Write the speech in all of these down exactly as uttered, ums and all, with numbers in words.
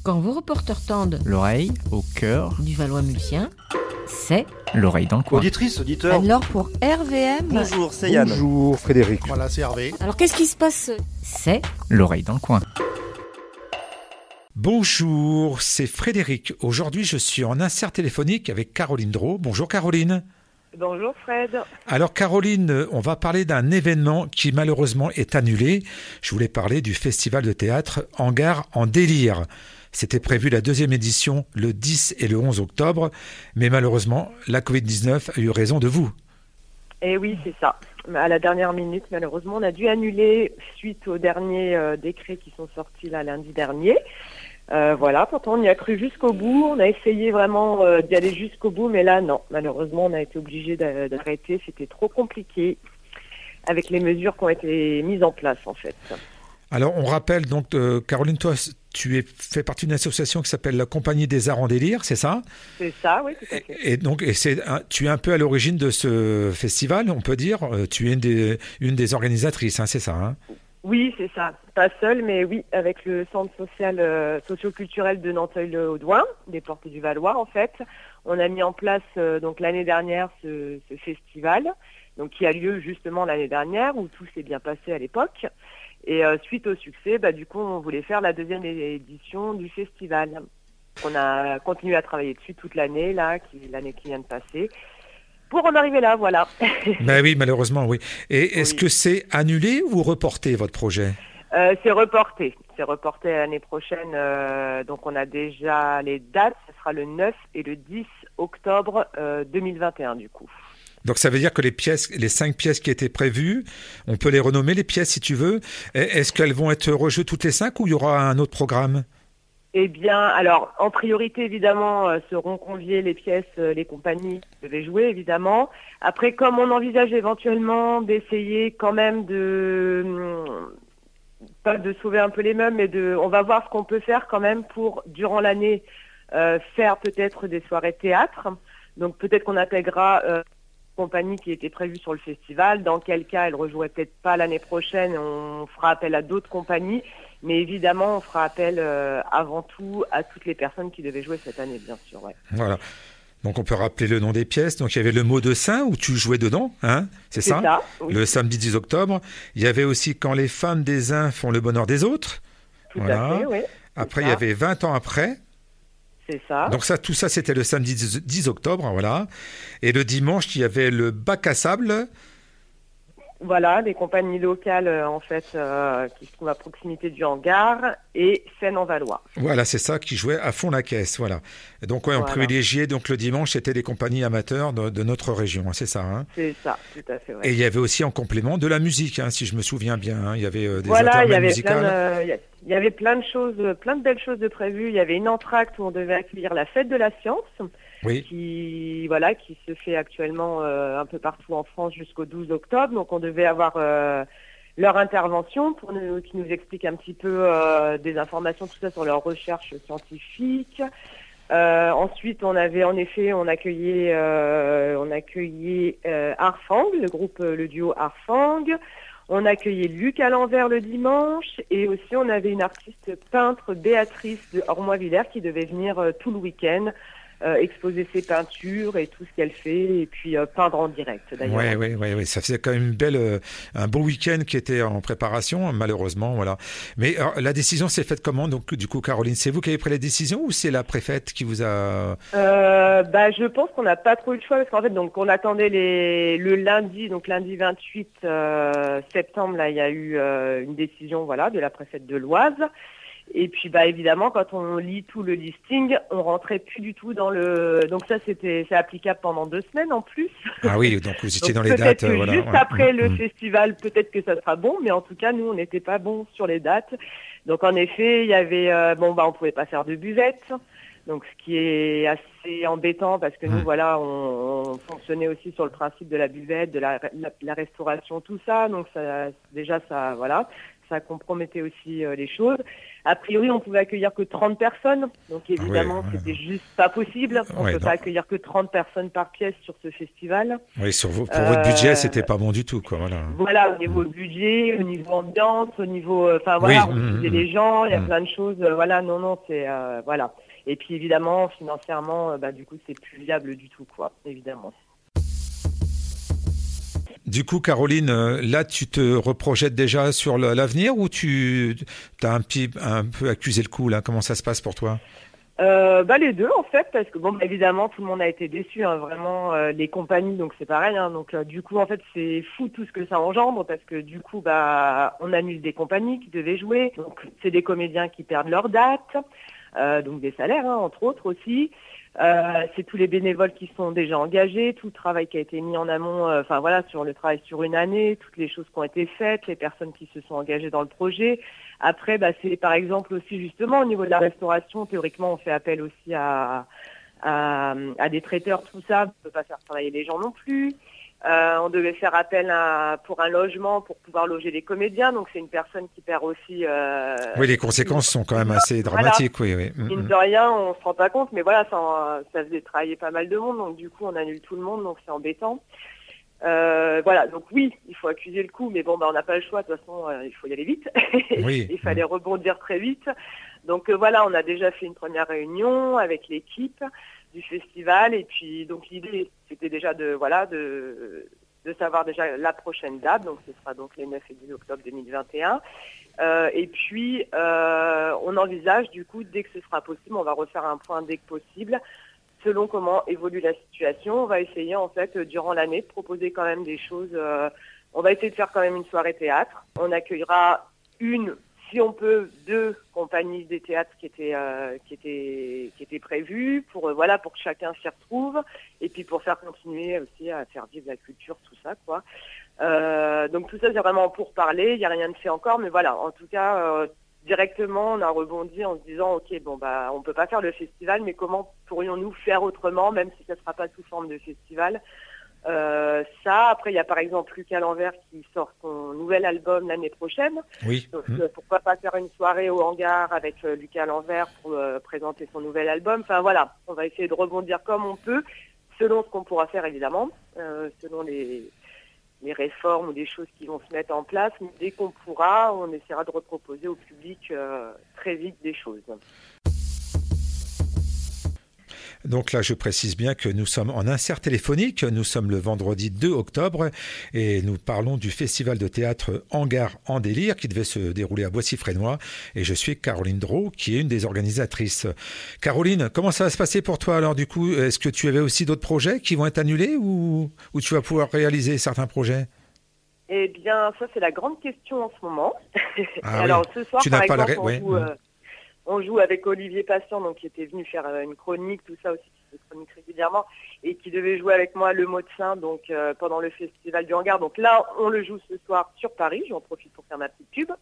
Quand vos reporters tendent L'oreille au cœur du Valois-Mulsien, c'est l'oreille dans le coin. Auditrice, auditeur. alors pour R V M. Bonjour, c'est Yann. Bonjour Frédéric. Voilà, c'est Hervé. Alors qu'est-ce qui se passe? C'est L'oreille dans le coin. Bonjour, c'est Frédéric. Aujourd'hui, je suis en insert téléphonique avec Caroline Drault. Bonjour Caroline. Bonjour Fred. Alors Caroline, on va parler d'un événement qui malheureusement est annulé. Je voulais parler du festival de théâtre Hangar en délire. C'était prévu la deuxième édition le dix et le onze octobre, mais malheureusement, la covid dix-neuf a eu raison de vous. Eh oui, c'est ça. À la dernière minute, malheureusement, on a dû annuler suite aux derniers euh, décrets qui sont sortis là lundi dernier. Euh, voilà, pourtant on y a cru jusqu'au bout, on a essayé vraiment euh, d'y aller jusqu'au bout, mais là non, malheureusement on a été obligé d'a- d'arrêter, c'était trop compliqué avec les mesures qui ont été mises en place en fait. Alors on rappelle donc, euh, Caroline, toi tu es fait partie d'une association qui s'appelle la Compagnie des Arts en délire, c'est ça? C'est ça, oui, tout à fait. Et donc et c'est un- tu es un peu à l'origine de ce festival, on peut dire. Euh, Tu es une des, une des organisatrices, hein, c'est ça, hein? Oui, c'est ça. Pas seul, mais oui, avec le centre social euh, socio-culturel de Nanteuil-le-Haudouin, des Portes du Valois en fait. On a mis en place euh, donc l'année dernière ce, ce festival, donc qui a lieu justement l'année dernière où tout s'est bien passé à l'époque. Et euh, suite au succès, bah, du coup, on voulait faire la deuxième édition du festival. On a continué à travailler dessus toute l'année là, qui, l'année qui vient de passer. Pour en arriver là, voilà. Ben oui, malheureusement, oui. Et est-ce Oui. que c'est annulé ou reporté votre projet? Euh, c'est reporté. C'est reporté l'année prochaine. euh, donc on a déjà les dates. Ce sera le neuf et le dix octobre euh, deux mille vingt et un du coup. Donc ça veut dire que les pièces, les cinq pièces qui étaient prévues, on peut les renommer les pièces si tu veux. Et Est-ce qu'elles vont être rejouées toutes les cinq ou il y aura un autre programme? Eh bien, alors en priorité évidemment euh, seront conviées les pièces, euh, les compagnies qui devaient jouer évidemment. Après, comme on envisage éventuellement d'essayer quand même de hum, pas de sauver un peu les meubles, mais de, on va voir ce qu'on peut faire quand même pour durant l'année euh, faire peut-être des soirées théâtre. Donc peut-être qu'on intégrera euh, compagnie qui était prévue sur le festival, dans quel cas elle rejouerait peut-être pas l'année prochaine, on fera appel à d'autres compagnies, mais évidemment on fera appel euh, avant tout à toutes les personnes qui devaient jouer cette année, bien sûr. Ouais. Voilà. Donc on peut rappeler le nom des pièces. Donc il y avait le mot de Saint où tu jouais dedans, hein? C'est ça? C'est ça, oui. Le samedi dix octobre. Il y avait aussi Quand les femmes des uns font le bonheur des autres. Tout Voilà. à fait, oui. Après ça. il y avait vingt ans après. C'est ça. Donc ça, tout ça, c'était le samedi dix octobre, voilà. Et le dimanche, il y avait le bac à sable. Voilà, des compagnies locales euh, en fait euh, qui se trouvent à proximité du hangar et Seine en Valois. Voilà, c'est ça qui jouait à fond la caisse, voilà. Et donc ouais, on Voilà. privilégiait donc le dimanche, c'était les compagnies amateurs de, de notre région, hein, c'est ça. Hein. C'est ça, tout à fait. Ouais. Et il y avait aussi en complément de la musique, hein, si je me souviens bien. Hein. Il y avait euh, des Voilà, il y intermèdes avait musicales. plein de, il y a- il y avait plein de choses, plein de belles choses de prévues. Il y avait une entracte où on devait accueillir la fête de la science, Oui. qui voilà, qui se fait actuellement euh, un peu partout en France jusqu'au douze octobre. Donc on devait avoir euh, leur intervention pour nous, qui nous explique un petit peu euh, des informations, tout ça sur leurs recherches scientifiques. Euh, ensuite, on avait en effet, on accueillait, euh, on accueillait euh, Arfang, le groupe, euh, le duo Arfang. On accueillait Luc à l'envers le dimanche et aussi on avait une artiste peintre, Béatrice de Ormois-Villers, qui devait venir euh, tout le week-end euh, exposer ses peintures et tout ce qu'elle fait et puis euh, peindre en direct d'ailleurs. Ouais, ouais, ouais, ouais, ça faisait quand même une belle, euh, un beau week-end qui était en préparation, malheureusement, voilà. Mais alors, la décision s'est faite comment? Donc, du coup, Caroline, c'est vous qui avez pris la décision ou c'est la préfète qui vous a... Euh, bah, je pense qu'on n'a pas trop eu le choix parce qu'en fait, donc, on attendait les, le lundi, donc lundi vingt-huit euh, septembre, là, il y a eu euh, une décision, voilà, de la préfète de l'Oise. Et puis, bah, évidemment, quand on lit tout le listing, on rentrait plus du tout dans le. Donc ça, c'était, c'est applicable pendant deux semaines en plus. Ah oui, donc vous étiez Donc dans les peut-être dates. que Voilà. juste Ouais. après le Mmh. festival, peut-être que ça sera bon, mais en tout cas, nous, on n'était pas bons sur les dates. Donc en effet, il y avait, euh, bon, bah, on pouvait pas faire de buvette. Donc ce qui est assez embêtant parce que nous, Mmh. voilà, on, on fonctionnait aussi sur le principe de la buvette, de la, la, la restauration, tout ça. Donc ça, déjà, ça, voilà. ça compromettait aussi euh, les choses. A priori, on pouvait accueillir que trente personnes, donc évidemment, oui, c'était juste pas possible. On ne ouais, peut non. pas accueillir que trente personnes par pièce sur ce festival. Oui, sur vos, pour Euh, votre budget, c'était pas bon du tout, quoi. Voilà. Voilà, au niveau budget, au niveau ambiance, au niveau, euh, enfin voilà, Oui, on mmh, faisait mmh. les gens, il y a Mmh. plein de choses. euh, voilà, non, non, c'est euh, voilà. Et puis évidemment, financièrement, euh, bah du coup, c'est plus viable du tout, quoi, évidemment. Du coup, Caroline, euh, là, tu te reprojettes déjà sur le- l'avenir ou tu as un, petit, un peu accusé le coup, là? Comment ça se passe pour toi? Euh, bah les deux en fait, parce que bon, bah, évidemment, tout le monde a été déçu, hein, vraiment, euh, les compagnies, donc c'est pareil. Hein, donc euh, du coup, en fait, c'est fou tout ce que ça engendre, parce que du coup, bah, on annule des compagnies qui devaient jouer. Donc c'est des comédiens qui perdent leur date, euh, donc des salaires, hein, entre autres aussi. Euh, c'est tous les bénévoles qui sont déjà engagés, tout le travail qui a été mis en amont, euh, enfin voilà, sur le travail sur une année, toutes les choses qui ont été faites, les personnes qui se sont engagées dans le projet. Après, bah, c'est par exemple aussi justement au niveau de la restauration, théoriquement on fait appel aussi à, à, à des traiteurs, tout ça, on ne peut pas faire travailler les gens non plus. Euh, on devait faire appel à, pour un logement pour pouvoir loger les comédiens, donc c'est une personne qui perd aussi... Euh, Oui, les conséquences sont quand même assez Voilà. dramatiques, oui, oui. Mm, Mine mm. de rien, on se rend pas compte, mais voilà, ça, ça faisait travailler pas mal de monde, donc du coup on annule tout le monde, donc c'est embêtant. Euh, voilà, donc oui, il faut accuser le coup, mais bon, bah, on n'a pas le choix, de toute façon, euh, il faut y aller vite. Oui. Il fallait rebondir très vite. Donc euh, voilà, on a déjà fait une première réunion avec l'équipe du festival, et puis donc l'idée, c'était déjà de voilà de, de savoir déjà la prochaine date, donc ce sera donc les neuf et dix octobre deux mille vingt et un. Euh, et puis, euh, on envisage du coup, dès que ce sera possible, on va refaire un point dès que possible. Selon comment évolue la situation, on va essayer en fait durant l'année de proposer quand même des choses. Euh, on va essayer de faire quand même une soirée théâtre. On accueillera une, si on peut, deux compagnies des théâtres qui étaient euh, qui étaient qui étaient prévues pour euh, voilà pour que chacun s'y retrouve et puis pour faire continuer aussi à faire vivre la culture, tout ça quoi. Euh, donc tout ça c'est vraiment pour parler. Il n'y a rien de fait encore, mais voilà. En tout cas. Euh, Directement, on a rebondi en se disant, ok, bon bah, on peut pas faire le festival, mais comment pourrions-nous faire autrement, même si ça sera pas sous forme de festival. Euh, ça, après, il y a par exemple Lucas L'Envers qui sort son nouvel album l'année prochaine. Oui. Donc, Mm. euh, pourquoi pas faire une soirée au hangar avec euh, Lucas L'Envers pour euh, présenter son nouvel album. Enfin voilà, on va essayer de rebondir comme on peut, selon ce qu'on pourra faire évidemment, euh, selon les les réformes ou des choses qui vont se mettre en place, mais dès qu'on pourra, on essaiera de reproposer au public euh, très vite des choses. Donc là, je précise bien que nous sommes en insert téléphonique. Nous sommes le vendredi deux octobre et nous parlons du festival de théâtre Hangar en délire qui devait se dérouler à Boissy-Fresnoy. Et je suis Caroline Drault, qui est une des organisatrices. Caroline, comment ça va se passer pour toi alors du coup? Est-ce que tu avais aussi d'autres projets qui vont être annulés ou, ou tu vas pouvoir réaliser certains projets? Eh bien, ça c'est la grande question en ce moment. Ah alors oui. ce soir, Tu par n'as pas la exemple, ré- on, ouais. joue, euh, on joue avec Olivier Patient, donc qui était venu faire euh, une chronique, tout ça aussi, qui fait chronique régulièrement, et qui devait jouer avec moi Le Mot de Saint, donc euh, pendant le festival du Hangar. Donc là, on le joue ce soir sur Paris. J'en profite pour faire ma petite pub.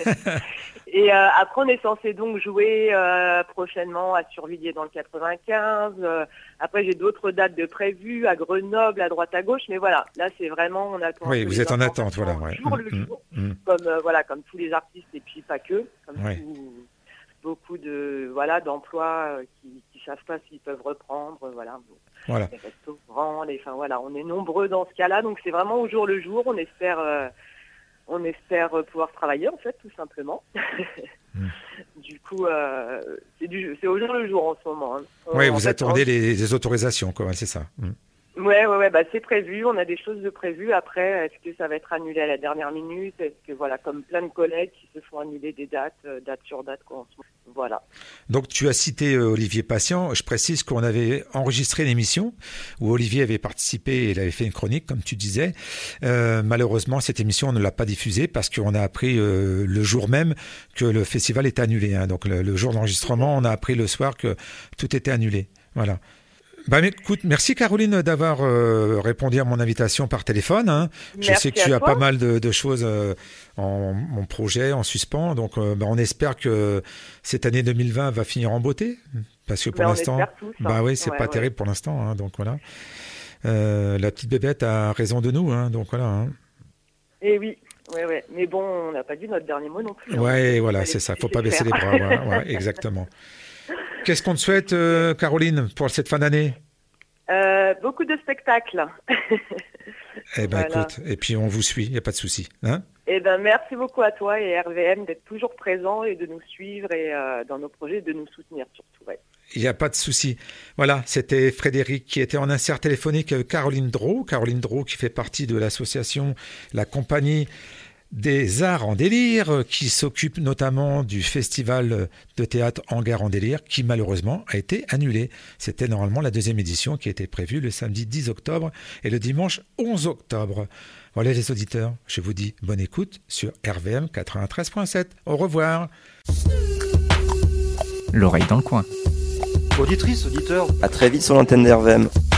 Et euh, après, on est censé donc jouer euh, prochainement à Survilliers dans le quatre-vingt-quinze. Euh, après, j'ai d'autres dates de prévues à Grenoble, à droite à gauche. Mais voilà, là, c'est vraiment, on attend. Oui, un peu vous les êtes en attente, informations voilà. Ouais. Jour le Mm, jour, mm, mm. comme euh, voilà, comme tous les artistes et puis pas que, comme Ouais. tout- beaucoup de voilà d'emplois euh, qui qui savent pas s'ils peuvent reprendre, euh, voilà. Voilà. Les restaurants, les, enfin voilà, on est nombreux dans ce cas-là, donc c'est vraiment au jour le jour. On espère, euh, on espère pouvoir travailler en fait, tout simplement. Mm. Du coup, euh, c'est du, c'est au jour le jour en ce moment. Hein. On- Oui, en vous fait, attendez on- les, les autorisations, quoi. C'est ça. Mm. Ouais, ouais, ouais, bah c'est prévu. On a des choses de prévues. Après, est-ce que ça va être annulé à la dernière minute? Est-ce que voilà, comme plein de collègues qui se font annuler des dates, euh, date sur date, quoi. En ce moment. Voilà. Donc, tu as cité euh, Olivier Patient. Je précise qu'on avait enregistré l'émission où Olivier avait participé et il avait fait une chronique, comme tu disais. Euh, malheureusement, cette émission, on ne l'a pas diffusée parce qu'on a appris euh, le jour même que le festival était annulé. Hein. Donc, le, le jour d'enregistrement, on a appris le soir que tout était annulé. Voilà. Bah, mais écoute, merci Caroline d'avoir euh, répondu à mon invitation par téléphone. Hein. Je Merci sais que à tu as toi. pas mal de, de choses euh, en mon projet, en suspens. Donc, euh, bah, on espère que cette année deux mille vingt va finir en beauté, parce que pour Ben, on l'instant, espère tous, hein. bah oui, c'est Ouais, pas ouais. terrible pour l'instant. Hein, donc voilà, euh, la petite bébête a raison de nous. Hein, donc voilà. Hein. Et oui, ouais, ouais. Mais bon, on n'a pas dit notre dernier mot non plus. Ouais, hein. voilà, Fallait c'est ça. Faut laisser pas baisser les faire. bras. Ouais, ouais, exactement. Qu'est-ce qu'on te souhaite, euh, Caroline, pour cette fin d'année? Euh, beaucoup de spectacles. Eh ben, Voilà. écoute, et puis on vous suit, il n'y a pas de souci. Hein? Eh ben, merci beaucoup à toi et R V M d'être toujours présents et de nous suivre et euh, dans nos projets, de nous soutenir surtout. Ouais. Il n'y a pas de souci. Voilà, c'était Frédéric qui était en insert téléphonique avec Caroline Drault. Caroline Drault qui fait partie de l'association La Compagnie des Arts en Délire, qui s'occupe notamment du festival de théâtre Hangar en Délire, qui malheureusement a été annulé. C'était normalement la deuxième édition qui était prévue le samedi dix octobre et le dimanche onze octobre. Voilà les auditeurs, je vous dis bonne écoute sur R V M quatre-vingt-treize point sept. Au revoir. L'oreille dans le coin. Auditrice, auditeur, À très vite sur l'antenne d'R V M.